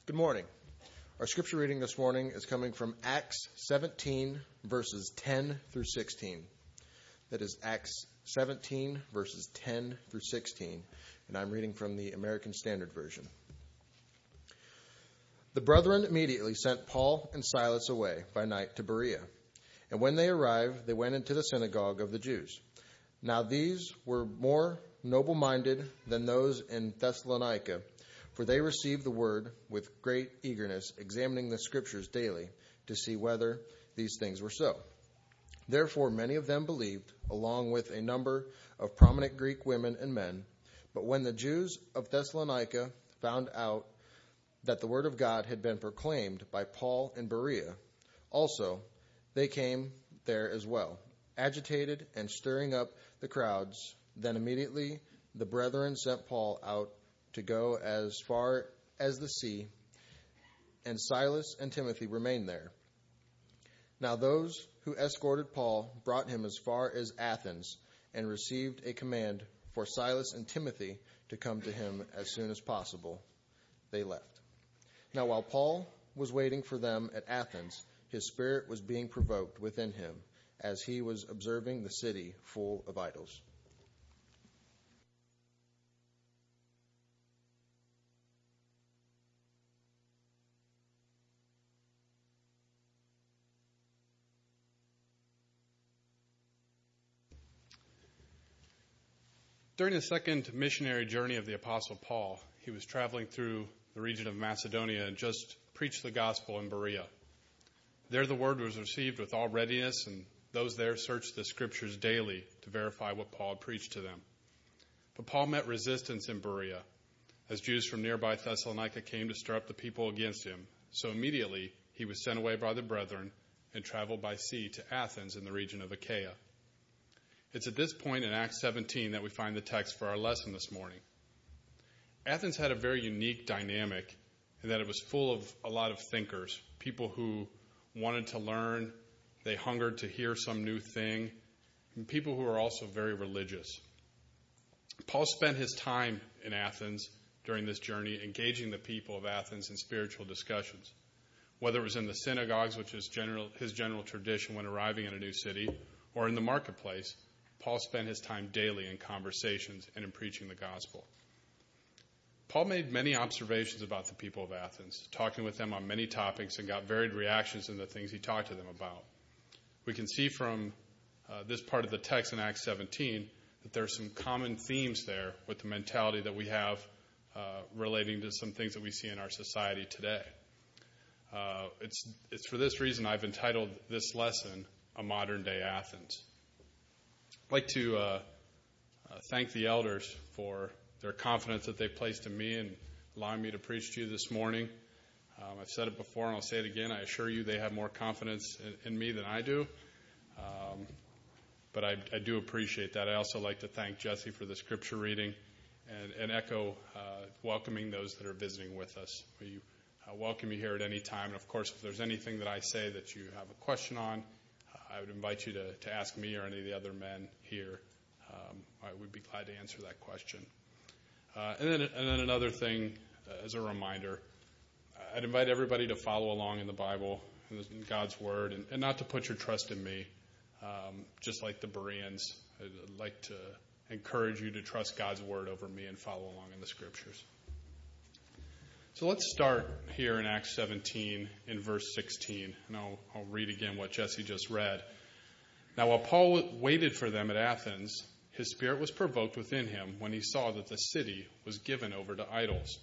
Good morning. Our scripture reading this morning is coming from Acts 17, verses 10 through 16. That is Acts 17, verses 10 through 16, and I'm reading from the American Standard Version. The brethren immediately sent Paul and Silas away by night to Berea, and when they arrived, they went into the synagogue of the Jews. Now these were more noble-minded than those in Thessalonica, for they received the word with great eagerness, examining the scriptures daily to see whether these things were so. Therefore many of them believed, along with a number of prominent Greek women and men. But when the Jews of Thessalonica found out that the word of God had been proclaimed by Paul in Berea, also they came there as well, agitated and stirring up the crowds. Then immediately the brethren sent Paul out to go as far as the sea, and Silas and Timothy remained there. Now those who escorted Paul brought him as far as Athens, and received a command for Silas and Timothy to come to him as soon as possible. They left. Now while Paul was waiting for them at Athens, his spirit was being provoked within him, as he was observing the city full of idols. During the second missionary journey of the Apostle Paul, he was traveling through the region of Macedonia and just preached the gospel in Berea. There the word was received with all readiness, and those there searched the scriptures daily to verify what Paul had preached to them. But Paul met resistance in Berea, as Jews from nearby Thessalonica came to stir up the people against him. So immediately he was sent away by the brethren and traveled by sea to Athens in the region of Achaia. It's at this point in Acts 17 that we find the text for our lesson this morning. Athens had a very unique dynamic in that it was full of a lot of thinkers, people who wanted to learn, they hungered to hear some new thing, and people who were also very religious. Paul spent his time in Athens during this journey engaging the people of Athens in spiritual discussions, whether it was in the synagogues, which is his general tradition when arriving in a new city, or in the marketplace. Paul spent his time daily in conversations and in preaching the gospel. Paul made many observations about the people of Athens, talking with them on many topics, and got varied reactions in the things he talked to them about. We can see from this part of the text in Acts 17 that there are some common themes there with the mentality that we have relating to some things that we see in our society today. It's for this reason I've entitled this lesson, A Modern Day Athens. I'd like to thank the elders for their confidence that they've placed in me and allowing me to preach to you this morning. I've said it before and I'll say it again. I assure you they have more confidence in me than I do. But I do appreciate that. I also like to thank Jesse for the scripture reading and echo welcoming those that are visiting with us. We welcome you here at any time. And, of course, if there's anything that I say that you have a question on, I would invite you to ask me or any of the other men here. I would be glad to answer that question. And then another thing, as a reminder, I'd invite everybody to follow along in the Bible, in God's Word, and not to put your trust in me, just like the Bereans. I'd like to encourage you to trust God's Word over me and follow along in the Scriptures. So let's start here in Acts 17 in verse 16, and I'll read again what Jesse just read. Now, while Paul waited for them at Athens, his spirit was provoked within him when he saw that the city was given over to idols.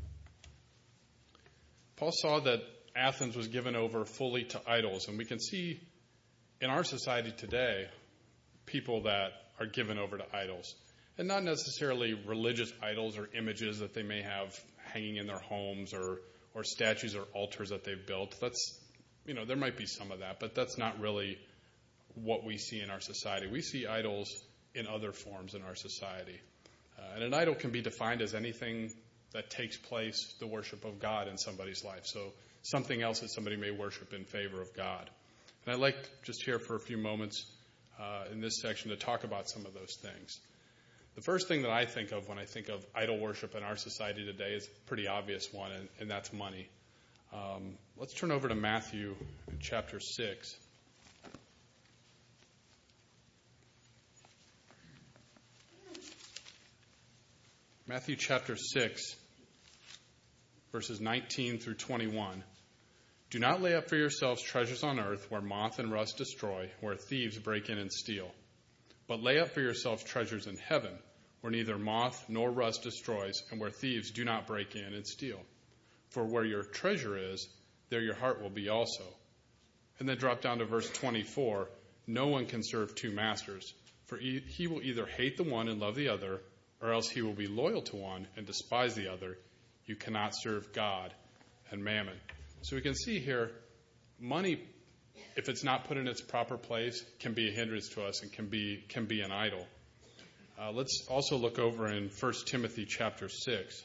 Paul saw that Athens was given over fully to idols, and we can see in our society today people that are given over to idols, and not necessarily religious idols or images that they may have hanging in their homes or statues or altars that they've built. That's, there might be some of that, but that's not really what we see in our society. We see idols in other forms in our society. And an idol can be defined as anything that takes place, the worship of God in somebody's life. So something else that somebody may worship in favor of God. And I'd like just here for a few moments in this section to talk about some of those things. The first thing that I think of when I think of idol worship in our society today is a pretty obvious one, and that's money. Let's turn over to Matthew chapter 6. Matthew chapter 6, verses 19 through 21. Do not lay up for yourselves treasures on earth where moth and rust destroy, where thieves break in and steal. But lay up for yourselves treasures in heaven, where neither moth nor rust destroys, and where thieves do not break in and steal. For where your treasure is, there your heart will be also. And then drop down to verse 24. No one can serve two masters, for he will either hate the one and love the other, or else he will be loyal to one and despise the other. You cannot serve God and mammon. So we can see here, money, if it's not put in its proper place, can be a hindrance to us and can be an idol. Let's also look over in 1 Timothy chapter 6.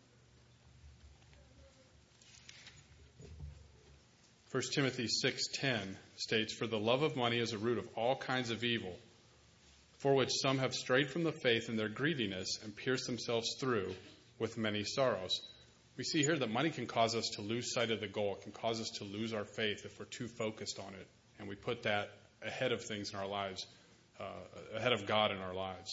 1 Timothy 6:10 states, "For the love of money is a root of all kinds of evil, for which some have strayed from the faith in their greediness and pierced themselves through with many sorrows." We see here that money can cause us to lose sight of the goal. It can cause us to lose our faith if we're too focused on it, and we put that ahead of things in our lives, ahead of God in our lives.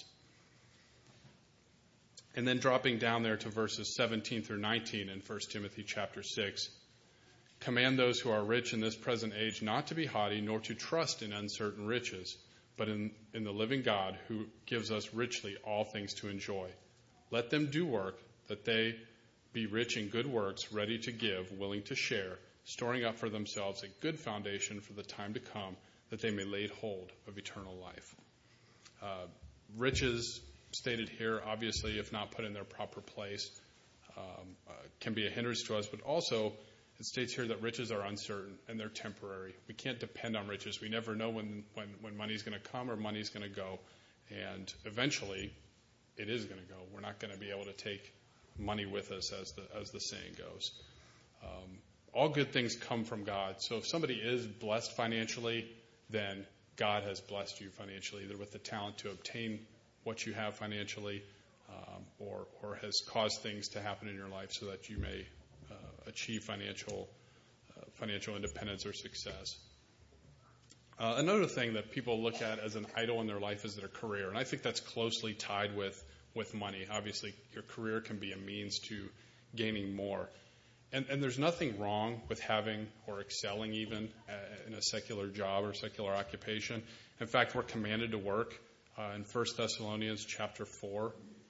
And then dropping down there to verses 17 through 19 in 1 Timothy chapter 6, "Command those who are rich in this present age not to be haughty, nor to trust in uncertain riches, but in the living God who gives us richly all things to enjoy. Let them do work, that they be rich in good works, ready to give, willing to share, storing up for themselves a good foundation for the time to come, that they may lay hold of eternal life." Riches, stated here, obviously, if not put in their proper place, can be a hindrance to us, but also it states here that riches are uncertain and they're temporary. We can't depend on riches. We never know when money's going to come or money's going to go. And eventually, it is going to go. We're not going to be able to take money with us, as the saying goes. All good things come from God. So if somebody is blessed financially, then God has blessed you financially, either with the talent to obtain what you have financially, or has caused things to happen in your life so that you may achieve financial independence or success. Another thing that people look at as an idol in their life is their career, and I think that's closely tied with money. Obviously, your career can be a means to gaining more. And there's nothing wrong with having or excelling even in a secular job or secular occupation. In fact, we're commanded to work in 1 Thessalonians chapter 4.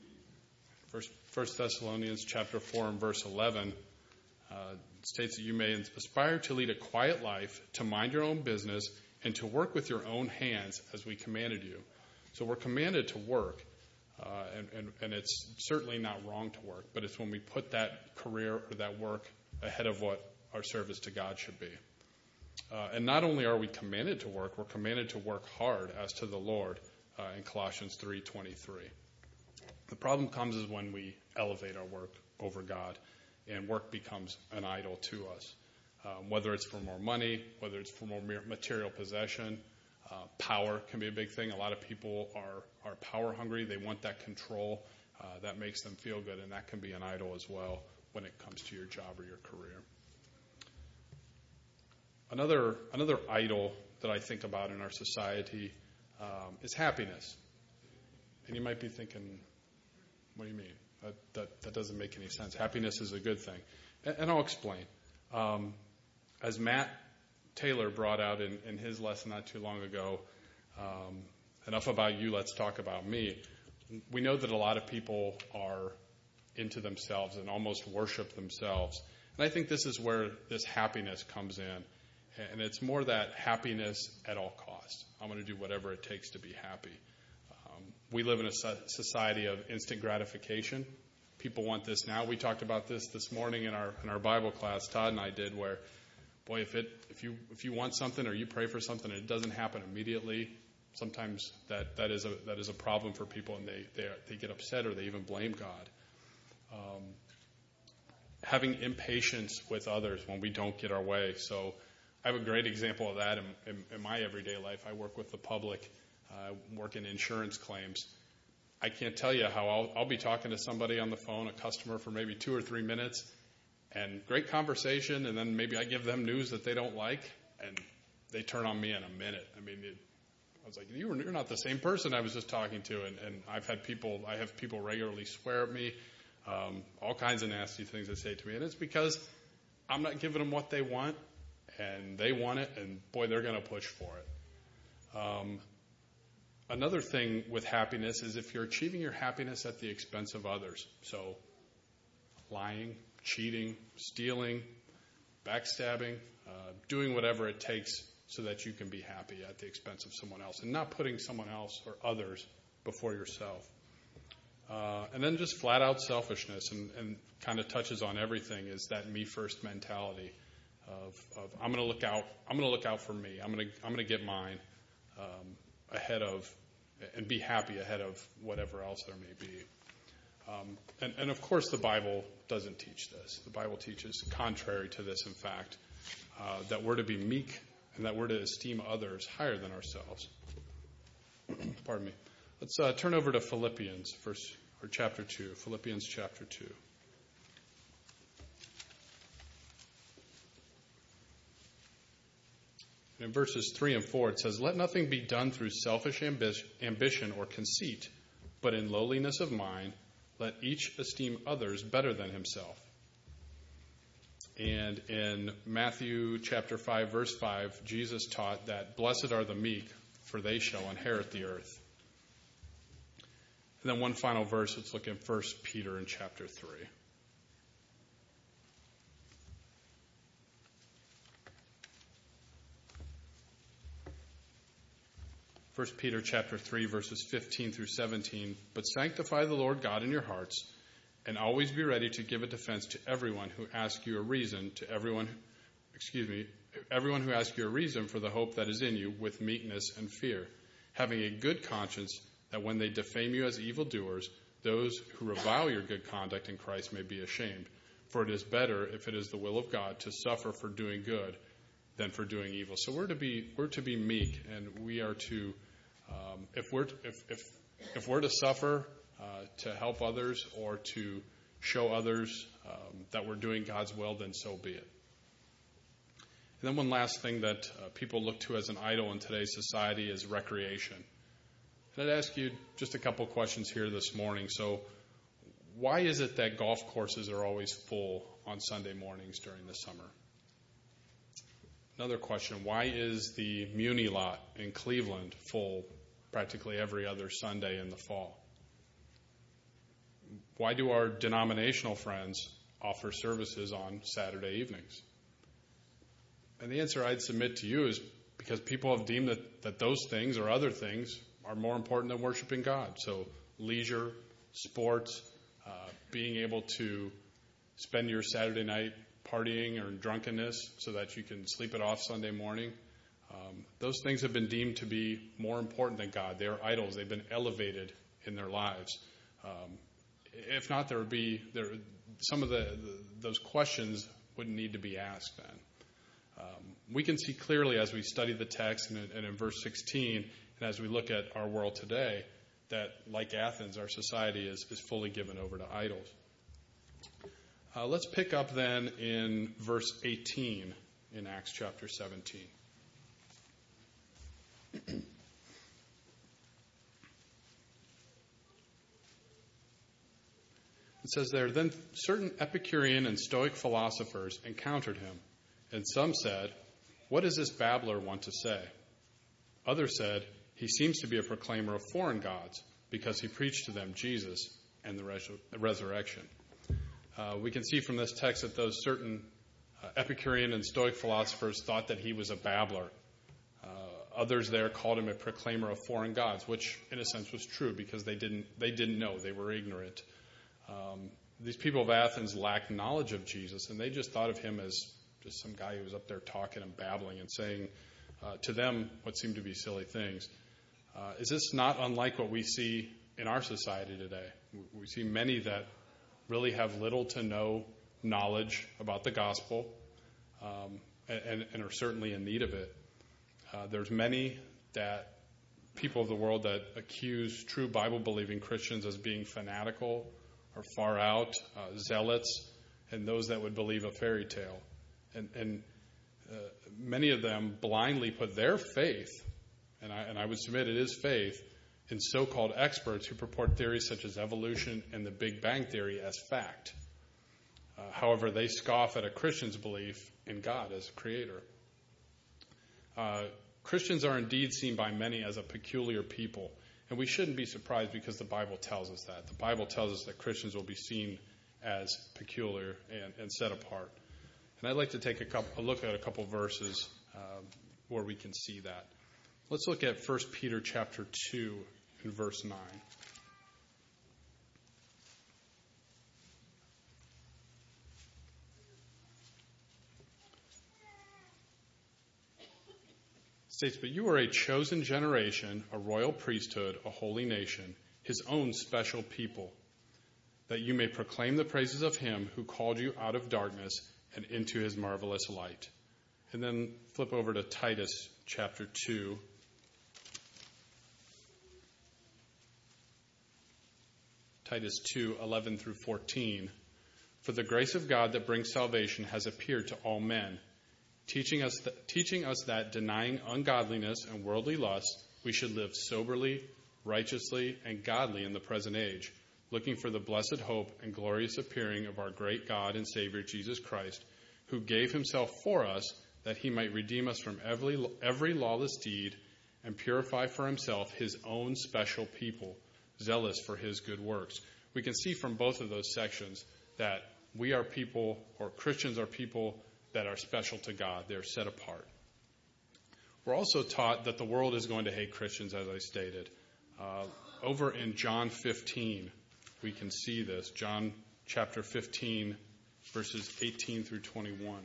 1 Thessalonians chapter 4 and verse 11 states that you may aspire to lead a quiet life, to mind your own business, and to work with your own hands as we commanded you. So we're commanded to work, and it's certainly not wrong to work, but it's when we put that career or that work ahead of what our service to God should be. And not only are we commanded to work, we're commanded to work hard as to the Lord in Colossians 3:23. The problem comes is when we elevate our work over God, and work becomes an idol to us. Whether it's for more money, whether it's for more material possession, power can be a big thing. A lot of people are power hungry. They want that control. That makes them feel good, and that can be an idol as well when it comes to your job or your career. Another idol that I think about in our society is happiness. And you might be thinking, what do you mean? That doesn't make any sense. Happiness is a good thing. And I'll explain. As Matt Taylor brought out in his lesson not too long ago, enough about you, let's talk about me. We know that a lot of people are into themselves and almost worship themselves. And I think this is where this happiness comes in. And it's more that happiness at all costs. I'm going to do whatever it takes to be happy. We live in a society of instant gratification. People want this now. We talked about this morning in our Bible class. Todd and I did, where, boy, if you want something or you pray for something and it doesn't happen immediately, sometimes that is a problem for people, and they get upset or they even blame God. Having impatience with others when we don't get our way. So I have a great example of that in my everyday life. I work with the public. I work in insurance claims. I can't tell you how I'll be talking to somebody on the phone, a customer, for maybe 2 or 3 minutes, and great conversation, and then maybe I give them news that they don't like, and they turn on me in a minute. I mean, I was like, you're not the same person I was just talking to, and I have people regularly swear at me, all kinds of nasty things they say to me, and it's because I'm not giving them what they want, and they want it, and boy, they're going to push for it. Another thing with happiness is if you're achieving your happiness at the expense of others. So lying, cheating, stealing, backstabbing, doing whatever it takes so that you can be happy at the expense of someone else and not putting someone else or others before yourself. And then just flat out selfishness and kind of touches on everything is that me first mentality of I'm going to look out for me. I'm going to get mine. Ahead of, and be happy ahead of whatever else there may be. And of course the Bible doesn't teach this. The Bible teaches contrary to this, in fact, that we're to be meek and that we're to esteem others higher than ourselves. Pardon me. Let's turn over to Philippians, chapter 2. Philippians chapter 2. In verses 3 and 4, it says, "Let nothing be done through selfish ambition or conceit, but in lowliness of mind, let each esteem others better than himself." And in Matthew chapter 5, verse 5, Jesus taught that blessed are the meek, for they shall inherit the earth. And then one final verse, let's look at 1 Peter in chapter 3. 1 Peter chapter 3, verses 15 through 17. "But sanctify the Lord God in your hearts, and always be ready to give a defense to everyone who asks you a reason, everyone who asks you a reason for the hope that is in you with meekness and fear, having a good conscience, that when they defame you as evildoers, those who revile your good conduct in Christ may be ashamed. For it is better, if it is the will of God, to suffer for doing good than for doing evil." So we're to be meek, and we are to if we're to suffer to help others or to show others that we're doing God's will, then so be it. And then one last thing that people look to as an idol in today's society is recreation. And I'd ask you just a couple questions here this morning. So why is it that golf courses are always full on Sunday mornings during the summer? Another question, why is the Muni lot in Cleveland full practically every other Sunday in the fall? Why do our denominational friends offer services on Saturday evenings? And the answer I'd submit to you is because people have deemed that those things or other things are more important than worshiping God. So leisure, sports, being able to spend your Saturday night partying or drunkenness so that you can sleep it off Sunday morning. Those things have been deemed to be more important than God. They are idols. They've been elevated in their lives. If not, some of those questions wouldn't need to be asked then. We can see clearly as we study the text and in verse 16, and as we look at our world today, that like Athens, our society is fully given over to idols. Let's pick up then in verse 18 in Acts chapter 17. It says there, "Then certain Epicurean and Stoic philosophers encountered him, and some said, 'What does this babbler want to say?' Others said, 'He seems to be a proclaimer of foreign gods, because he preached to them Jesus and the resurrection.'" We can see from this text that those certain Epicurean and Stoic philosophers thought that he was a babbler. Others there called him a proclaimer of foreign gods, which in a sense was true because they didn't know. They were ignorant. These people of Athens lacked knowledge of Jesus, and they just thought of him as just some guy who was up there talking and babbling and saying to them what seemed to be silly things. Is this not unlike what we see in our society today? We see many that really have little to no knowledge about the gospel and are certainly in need of it. There's many that people of the world that accuse true Bible-believing Christians as being fanatical or far out, zealots, and those that would believe a fairy tale. And many of them blindly put their faith, and I would submit it is faith, in so-called experts who purport theories such as evolution and the Big Bang Theory as fact. However, they scoff at a Christian's belief in God as a creator. Christians are indeed seen by many as a peculiar people, and we shouldn't be surprised because the Bible tells us that. The Bible tells us that Christians will be seen as peculiar and set apart. And I'd like to take a look at a couple verses where we can see that. Let's look at 1 Peter chapter 2 and verse 9. States, but you are a chosen generation, a royal priesthood, a holy nation, his own special people, that you may proclaim the praises of him who called you out of darkness and into his marvelous light. And then flip over to Titus chapter 2. Titus 2, 11 through 14. For the grace of God that brings salvation has appeared to all men, teaching us that denying ungodliness and worldly lust, we should live soberly, righteously, and godly in the present age, looking for the blessed hope and glorious appearing of our great God and Savior Jesus Christ, who gave himself for us that he might redeem us from every lawless deed and purify for himself his own special people, zealous for his good works. We can see from both of those sections that we are people, or Christians are people, that are special to God. They're set apart. We're also taught that the world is going to hate Christians, as I stated. Over in John 15, we can see this. John chapter 15, verses 18 through 21.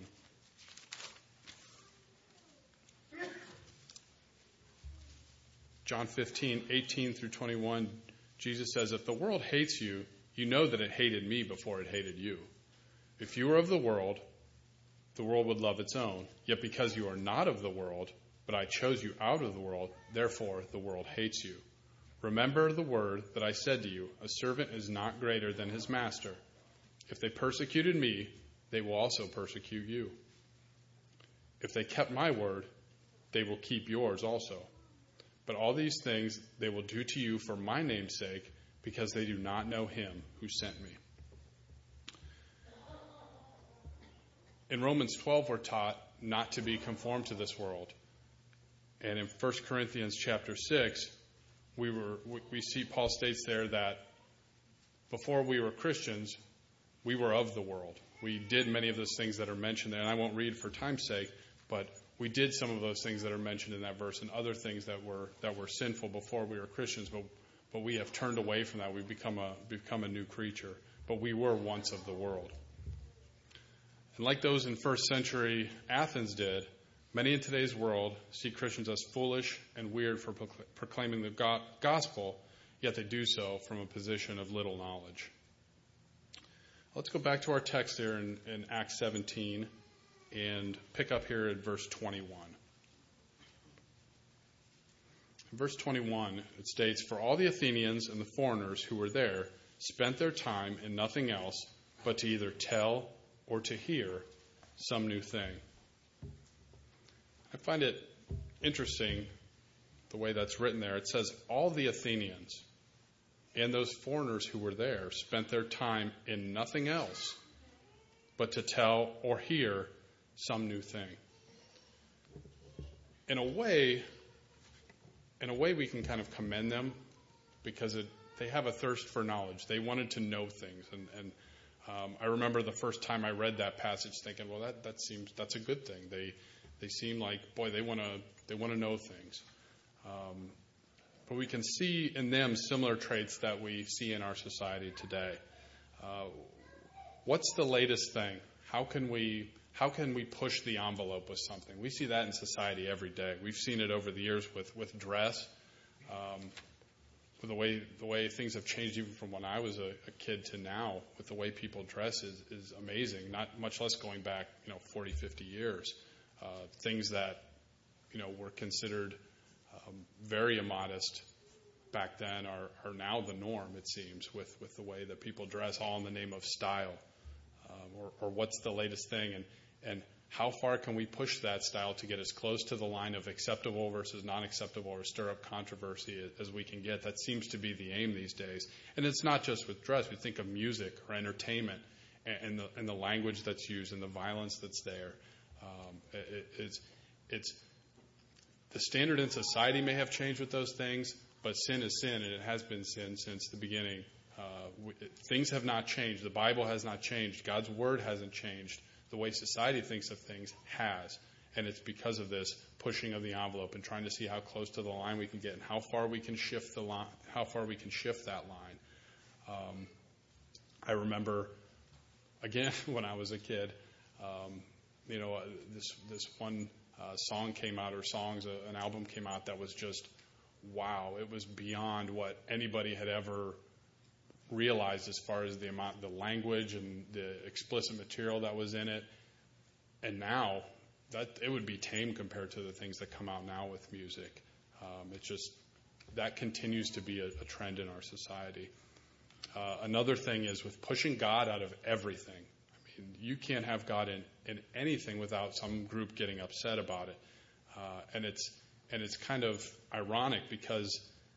John 15, 18 through 21, Jesus says, if the world hates you, you know that it hated me before it hated you. If you were of the world would love its own. Yet because you are not of the world, but I chose you out of the world, therefore the world hates you. Remember the word that I said to you, a servant is not greater than his master. If they persecuted me, they will also persecute you. If they kept my word, they will keep yours also. But all these things they will do to you for my name's sake, because they do not know him who sent me. In Romans 12, we're taught not to be conformed to this world. And in 1 Corinthians chapter 6, we see Paul states there that before we were Christians, we were of the world. We did many of those things that are mentioned there, and I won't read for time's sake, but we did some of those things that are mentioned in that verse and other things that were sinful before we were Christians, but we have turned away from that. We've become a new creature, but we were once of the world. And like those in first century Athens did, many in today's world see Christians as foolish and weird for proclaiming the gospel, yet they do so from a position of little knowledge. Let's go back to our text here in Acts 17 and pick up here at verse 21. In verse 21, it states, for all the Athenians and the foreigners who were there spent their time in nothing else but to either tell or to hear some new thing. I find it interesting the way that's written there. It says all the Athenians and those foreigners who were there spent their time in nothing else but to tell or hear some new thing. In a way we can kind of commend them because they have a thirst for knowledge. They wanted to know things, and I remember the first time I read that passage thinking, well, that's a good thing. They seem like, boy, they want to know things. But we can see in them similar traits that we see in our society today. What's the latest thing? How can we push the envelope with something? We see that in society every day. We've seen it over the years with dress. With the way things have changed even from when I was a kid to now, with the way people dress is amazing, not much less going back 40, 50 years. Things that were considered very immodest back then are now the norm, it seems, with the way that people dress, all in the name of style, or what's the latest thing, and how far can we push that style to get as close to the line of acceptable versus non-acceptable or stir up controversy as we can get. That seems to be the aim these days. And it's not just with dress. We think of music or entertainment and the language that's used and the violence that's there. It's the standard in society may have changed with those things, but sin is sin, and it has been sin since the beginning. Things have not changed. The Bible has not changed. God's Word hasn't changed. The way society thinks of things has, and it's because of this pushing of the envelope and trying to see how close to the line we can get and how far we can shift the line, how far we can shift that line. I remember, again, when I was a kid, this one song came out, or songs, an album came out that was just wow. It was beyond what anybody had ever realized as far as the language and the explicit material that was in it. And now that it would be tame compared to the things that come out now with music. It's just that continues to be a trend in our society. Another thing is with pushing God out of everything. I mean, you can't have God in anything without some group getting upset about it. And it's kind of ironic because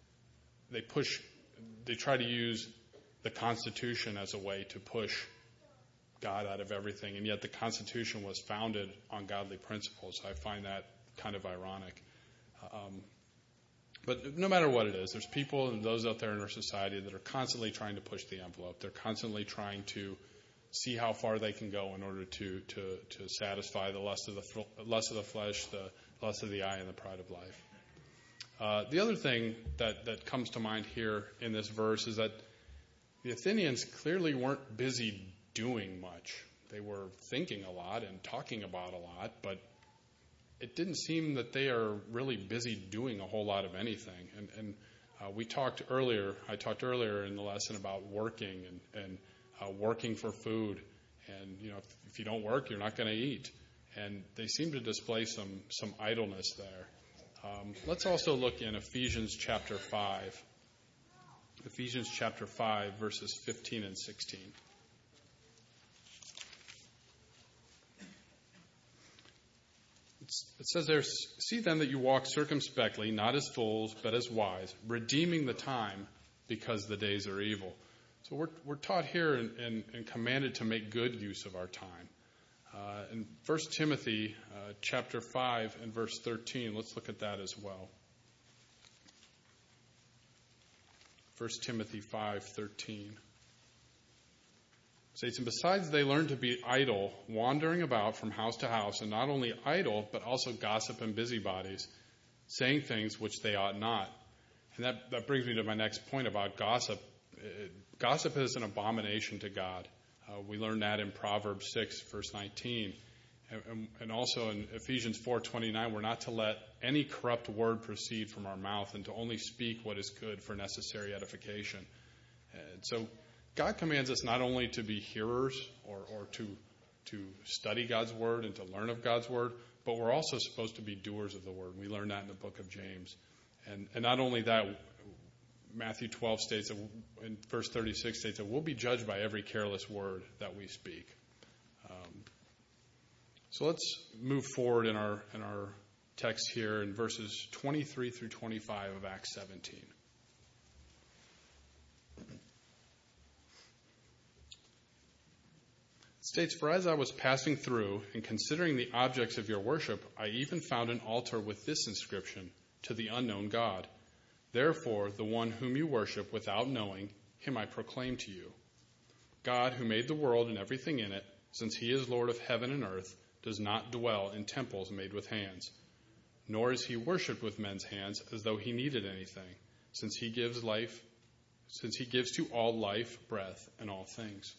they try to use the Constitution as a way to push God out of everything, and yet the Constitution was founded on godly principles. I find that kind of ironic. But no matter what it is, there's people and those out there in our society that are constantly trying to push the envelope. They're constantly trying to see how far they can go in order to satisfy the lust of the flesh, the lust of the eye, and the pride of life. The other thing that comes to mind here in this verse is that the Athenians clearly weren't busy doing much. They were thinking a lot and talking about a lot, but it didn't seem that they are really busy doing a whole lot of anything. And I talked earlier in the lesson about working and working for food. And, if you don't work, you're not going to eat. And they seem to display some idleness there. Let's also look in Ephesians chapter 5. Ephesians chapter 5, verses 15 and 16. It says there, "See then that you walk circumspectly, not as fools, but as wise, redeeming the time, because the days are evil." So we're taught here and commanded to make good use of our time. In 1 Timothy chapter 5 and verse 13, let's look at that as well. 1 Timothy 5:13 states, "And besides they learn to be idle, wandering about from house to house, and not only idle, but also gossip and busybodies, saying things which they ought not." And that brings me to my next point about gossip. Gossip is an abomination to God. We learn that in Proverbs 6, verse 19. And also in Ephesians 4:29, we're not to let any corrupt word proceed from our mouth and to only speak what is good for necessary edification. And so God commands us not only to be hearers or to study God's word and to learn of God's word, but we're also supposed to be doers of the word. We learn that in the book of James. And not only that, Matthew 12 states, in verse 36 states that we'll be judged by every careless word that we speak. So let's move forward in our text here in verses 23 through 25 of Acts 17. It states, "For as I was passing through and considering the objects of your worship, I even found an altar with this inscription, 'To the unknown God.' Therefore, the one whom you worship without knowing, him I proclaim to you. God, who made the world and everything in it, since he is Lord of heaven and earth, does not dwell in temples made with hands, nor is he worshipped with men's hands as though he needed anything, since he gives to all life, breath, and all things."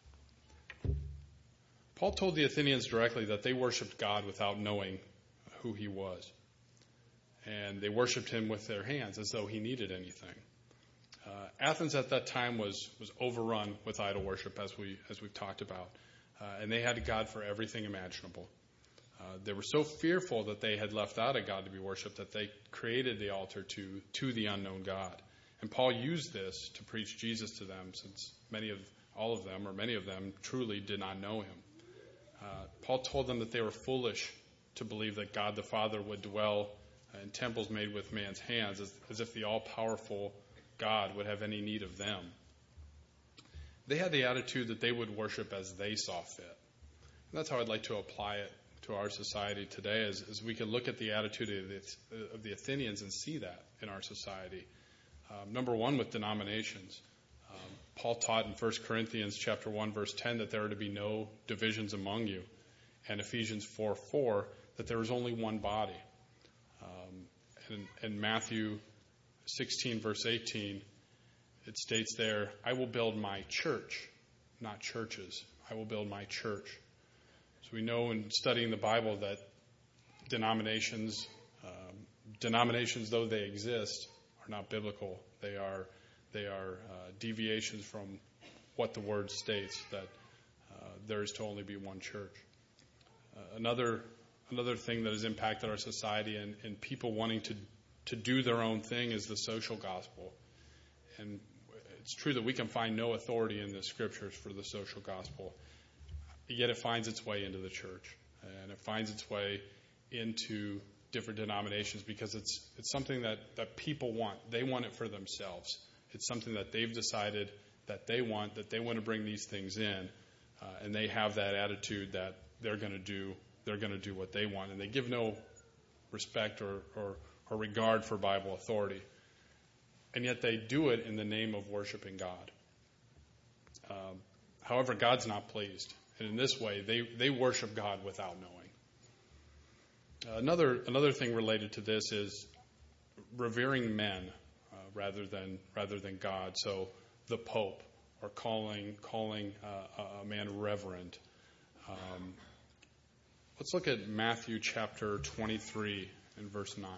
Paul told the Athenians directly that they worshipped God without knowing who he was. And they worshipped him with their hands as though he needed anything. Athens at that time was overrun with idol worship, as we've talked about. And they had a god for everything imaginable. They were so fearful that they had left out a God to be worshipped that they created the altar to the unknown God. And Paul used this to preach Jesus to them, since many of them truly did not know him. Paul told them that they were foolish to believe that God the Father would dwell in temples made with man's hands, as if the all-powerful God would have any need of them. They had the attitude that they would worship as they saw fit. And that's how I'd like to apply it to our society today, as we can look at the attitude of the Athenians and see that in our society. Number one, with denominations. Paul taught in 1 Corinthians chapter 1, verse 10, that there are to be no divisions among you. And Ephesians 4:4, that there is only one body. And Matthew 16, verse 18, it states there, I will build my church, not churches. I will build my church. So we know in studying the Bible that denominations, though they exist, are not biblical. They are deviations from what the Word states, that there is to only be one church. Another thing that has impacted our society and people wanting to do their own thing is the social gospel. And it's true that we can find no authority in the Scriptures for the social gospel, yet it finds its way into the church, and it finds its way into different denominations because it's something that people want. They want it for themselves. It's something that they've decided that they want to bring these things in, and they have that attitude that they're going to do what they want, and they give no respect or regard for Bible authority. And yet they do it in the name of worshiping God. However, God's not pleased. And in this way, they worship God without knowing. Another thing related to this is revering men rather than God. So the Pope, or calling a man reverend. Let's look at Matthew chapter 23 and verse 9.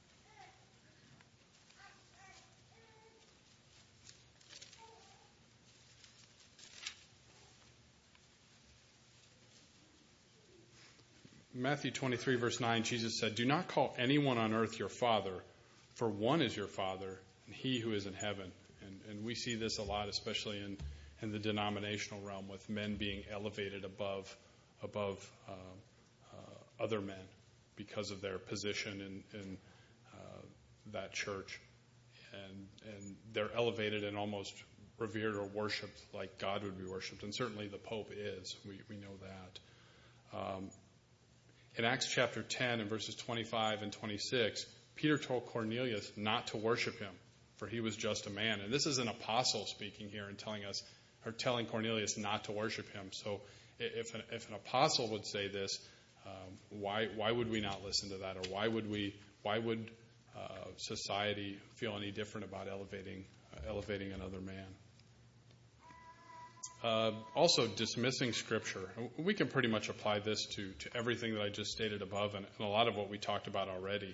Matthew 23, verse 9, Jesus said, do not call anyone on earth your father, for one is your Father, and he who is in heaven. And we see this a lot, especially in the denominational realm, with men being elevated above other men because of their position in that church. And they're elevated and almost revered or worshipped like God would be worshipped. And certainly the Pope is. We know that. In Acts chapter 10 and verses 25 and 26, Peter told Cornelius not to worship him, for he was just a man. And this is an apostle speaking here and telling Cornelius not to worship him. So if an apostle would say this, why would we not listen to that? Or why would society feel any different about elevating another man? Also, dismissing Scripture. We can pretty much apply this to everything that I just stated above and a lot of what we talked about already.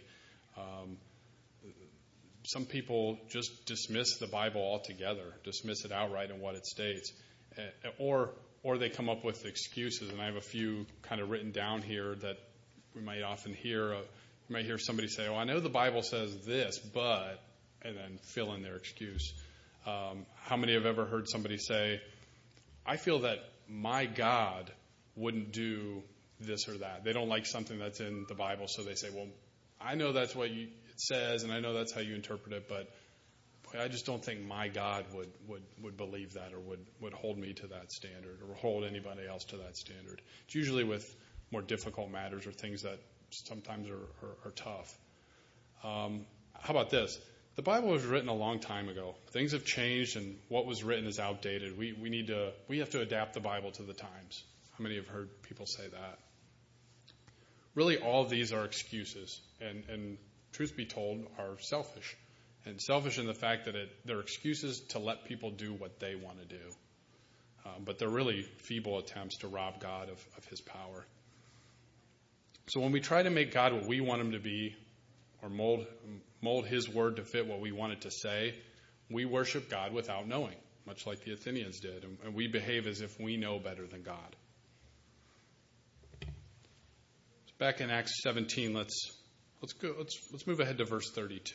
Some people just dismiss the Bible altogether, dismiss it outright in what it states, or they come up with excuses. And I have a few kind of written down here that we might often hear. You might hear somebody say, "Oh, I know the Bible says this, but," and then fill in their excuse. How many have ever heard somebody say, "I feel that my God wouldn't do this or that"? They don't like something that's in the Bible, so they say, "Well, I know that's what it says, and I know that's how you interpret it, but I just don't think my God would believe that or would hold me to that standard or hold anybody else to that standard." It's usually with more difficult matters or things that sometimes are tough. How about this? The Bible was written a long time ago. Things have changed, and what was written is outdated. We have to adapt the Bible to the times. How many have heard people say that? Really, all of these are excuses, and truth be told, are selfish. And selfish in the fact that they're excuses to let people do what they want to do. But they're really feeble attempts to rob God of his power. So when we try to make God what we want him to be, or mold his word to fit what we want it to say, we worship God without knowing, much like the Athenians did. And we behave as if we know better than God. back in Acts 17, let's move ahead to verse 32.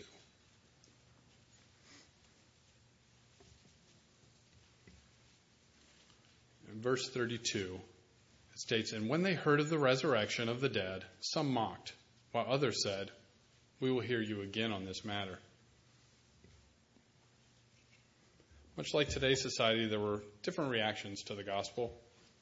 In verse 32, it states, "And when they heard of the resurrection of the dead, some mocked, while others said, 'We will hear you again on this matter.'" Much like today's society, there were different reactions to the gospel.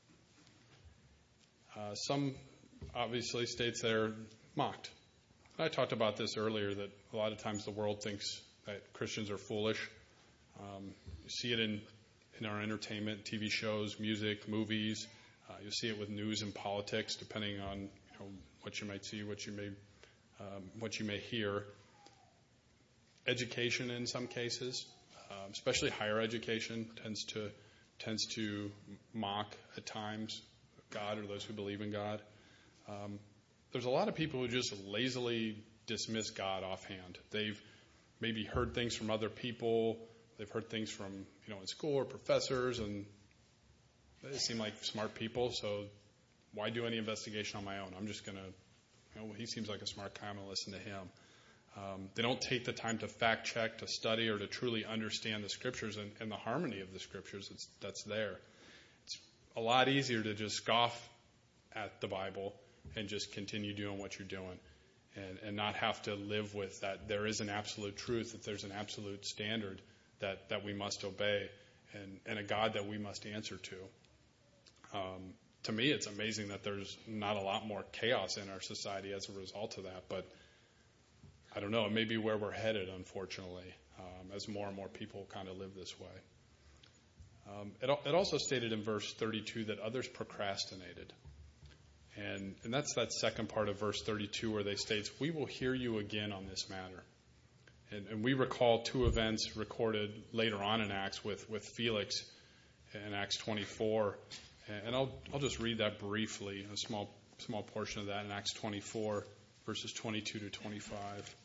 Some obviously states they're mocked. I talked about this earlier, that a lot of times the world thinks that Christians are foolish. You see it in our entertainment, TV shows, music, movies. You see it with news and politics, depending on what you might see, what you may hear. Education, in some cases, especially higher education, tends to mock at times God or those who believe in God. There's a lot of people who just lazily dismiss God offhand. They've maybe heard things from other people. They've heard things from, in school or professors, and they seem like smart people, so why do any investigation on my own? I'm just going to, he seems like a smart guy, I'm going to listen to him. They don't take the time to fact check, to study, or to truly understand the Scriptures and the harmony of the Scriptures that's there. It's a lot easier to just scoff at the Bible and just continue doing what you're doing, and not have to live with that there is an absolute truth, that there's an absolute standard that we must obey, and a God that we must answer to. To me, it's amazing that there's not a lot more chaos in our society as a result of that, but I don't know, it may be where we're headed, unfortunately, as more and more people kind of live this way. It also stated in verse 32 that others procrastinated. And that's that second part of verse 32 where they states, "We will hear you again on this matter." And we recall two events recorded later on in Acts with Felix in Acts 24. And I'll just read that briefly, a small portion of that in Acts 24, verses 22 to 25.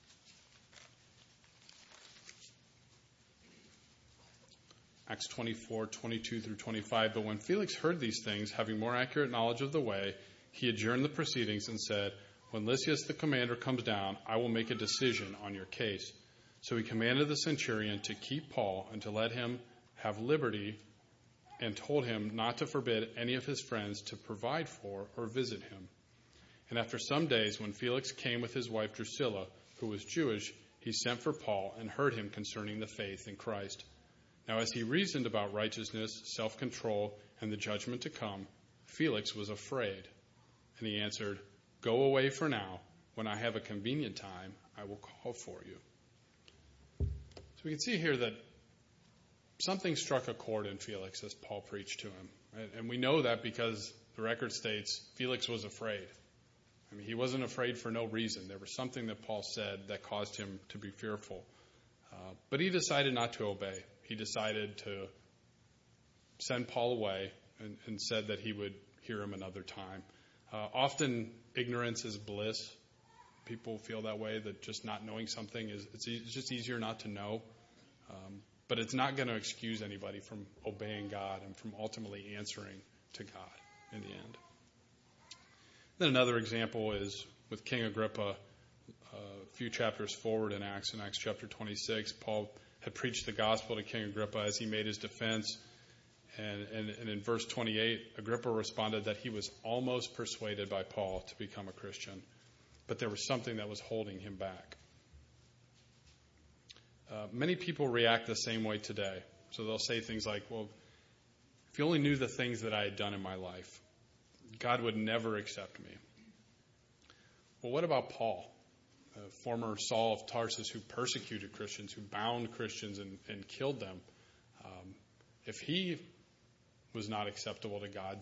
Acts 24, 22 through 25. "But when Felix heard these things, having more accurate knowledge of the way, he adjourned the proceedings and said, 'When Lysias the commander comes down, I will make a decision on your case.' So he commanded the centurion to keep Paul and to let him have liberty, and told him not to forbid any of his friends to provide for or visit him. And after some days, when Felix came with his wife Drusilla, who was Jewish, he sent for Paul and heard him concerning the faith in Christ. Now as he reasoned about righteousness, self-control, and the judgment to come, Felix was afraid. And he answered, 'Go away for now. When I have a convenient time, I will call for you.'" So we can see here that something struck a chord in Felix as Paul preached to him. And we know that because the record states Felix was afraid. I mean, he wasn't afraid for no reason. There was something that Paul said that caused him to be fearful. But he decided not to obey. He decided to send Paul away and said that he would hear him another time. Often ignorance is bliss. People feel that way, that just not knowing something it's just easier not to know. But it's not going to excuse anybody from obeying God and from ultimately answering to God in the end. Then another example is with King Agrippa. A few chapters forward in Acts chapter 26, Paul had preached the gospel to King Agrippa as he made his defense. And in verse 28, Agrippa responded that he was almost persuaded by Paul to become a Christian, but there was something that was holding him back. Many people react the same way today. So they'll say things like, "Well, if you only knew the things that I had done in my life, God would never accept me." Well, what about Paul, former Saul of Tarsus, who persecuted Christians, who bound Christians and killed them? If he was not acceptable to God,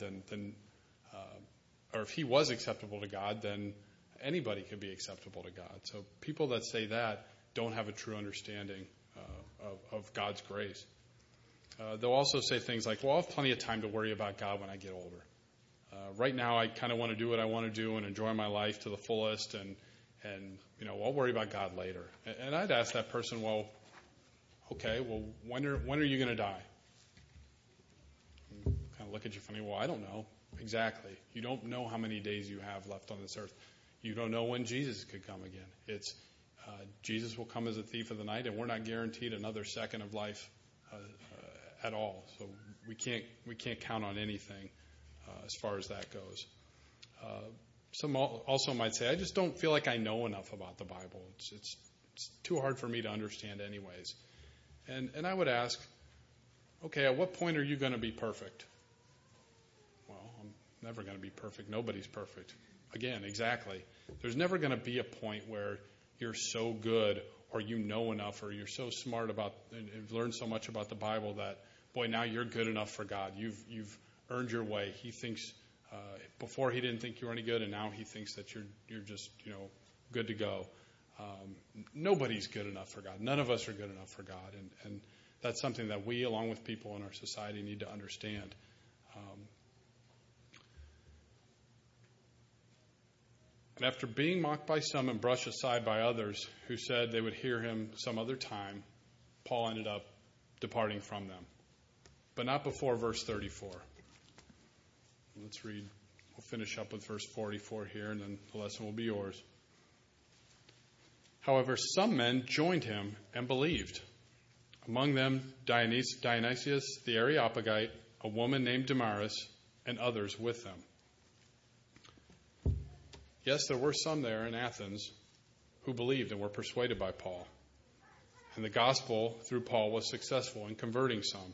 or if he was acceptable to God, then anybody could be acceptable to God. So people that say that don't have a true understanding of God's grace. They'll also say things like, "Well, I'll have plenty of time to worry about God when I get older. Right now, I kind of want to do what I want to do and enjoy my life to the fullest, and I'll worry about God later." And I'd ask that person, "Well, okay, when are you going to die?" And kind of look at you funny. "Well, I don't know. exactly. You don't know how many days you have left on this earth. You don't know when Jesus could come again. It's Jesus will come as a thief of the night, and we're not guaranteed another second of life at all. So we can't count on anything as far as that goes. Some also might say, I just don't feel like I know enough about the Bible. It's too hard for me to understand anyways. And I would ask, okay, at what point are you going to be perfect? Well, I'm never going to be perfect. Nobody's perfect. Again, exactly. There's never going to be a point where you're so good or you know enough or you're so smart about and you've learned so much about the Bible that, boy, now you're good enough for God. You've earned your way. He thinks before he didn't think you were any good, and now he thinks that you're just good to go. Nobody's good enough for God. None of us are good enough for God, and that's something that we, along with people in our society, need to understand. And after being mocked by some and brushed aside by others who said they would hear him some other time, Paul ended up departing from them. But not before verse 34. Let's read. We'll finish up with verse 44 here, and then the lesson will be yours. However, some men joined him and believed. Among them Dionysius the Areopagite, a woman named Damaris, and others with them. Yes, there were some there in Athens who believed and were persuaded by Paul. And the gospel through Paul was successful in converting some.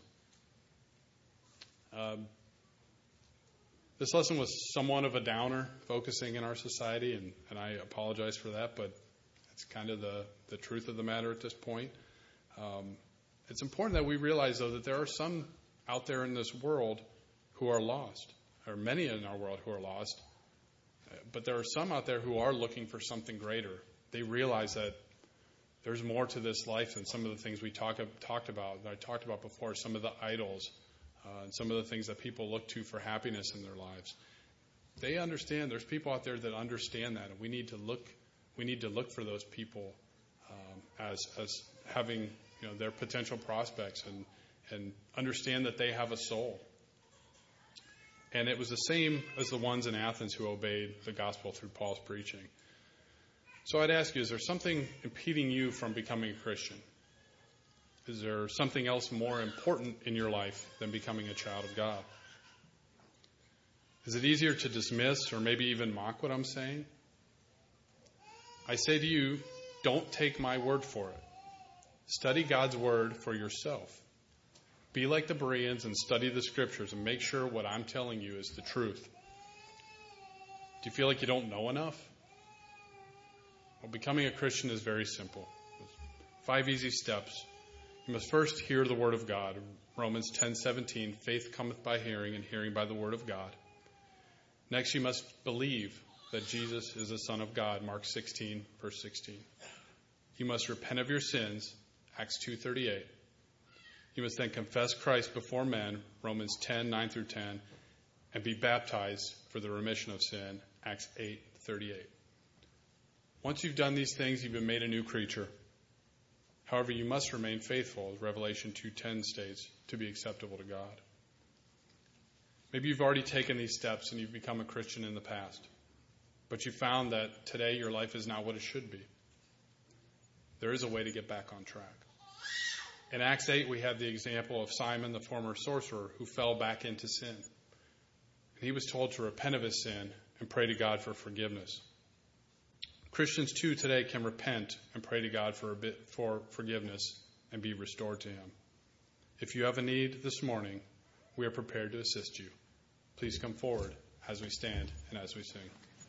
This lesson was somewhat of a downer, focusing in our society, and I apologize for that, but it's kind of the truth of the matter at this point. It's important that we realize, though, that there are some out there in this world who are lost, or many in our world who are lost. But there are some out there who are looking for something greater. They realize that there's more to this life than some of the things we talked about, that I talked about before, some of the idols, and some of the things that people look to for happiness in their lives. They understand. There's people out there that understand that, and we need to look for those people as having their potential prospects and understand that they have a soul. And it was the same as the ones in Athens who obeyed the gospel through Paul's preaching. So I'd ask you, is there something impeding you from becoming a Christian? Is there something else more important in your life than becoming a child of God? Is it easier to dismiss or maybe even mock what I'm saying? I say to you, don't take my word for it. Study God's word for yourself. Be like the Bereans and study the scriptures and make sure what I'm telling you is the truth. Do you feel like you don't know enough? Well, becoming a Christian is very simple. 5 easy steps. You must first hear the word of God. Romans 10:17, faith cometh by hearing, and hearing by the word of God. Next, you must believe that Jesus is the Son of God. Mark 16, verse 16. You must repent of your sins. Acts 2:38. You must then confess Christ before men, Romans 10:9 through 10, and be baptized for the remission of sin, Acts 8:38. Once you've done these things, you've been made a new creature. However, you must remain faithful, as Revelation 2:10 states, to be acceptable to God. Maybe you've already taken these steps and you've become a Christian in the past, but you found that today your life is not what it should be. There is a way to get back on track. In Acts 8, we have the example of Simon, the former sorcerer, who fell back into sin. He was told to repent of his sin and pray to God for forgiveness. Christians, too, today can repent and pray to God for forgiveness and be restored to him. If you have a need this morning, we are prepared to assist you. Please come forward as we stand and as we sing.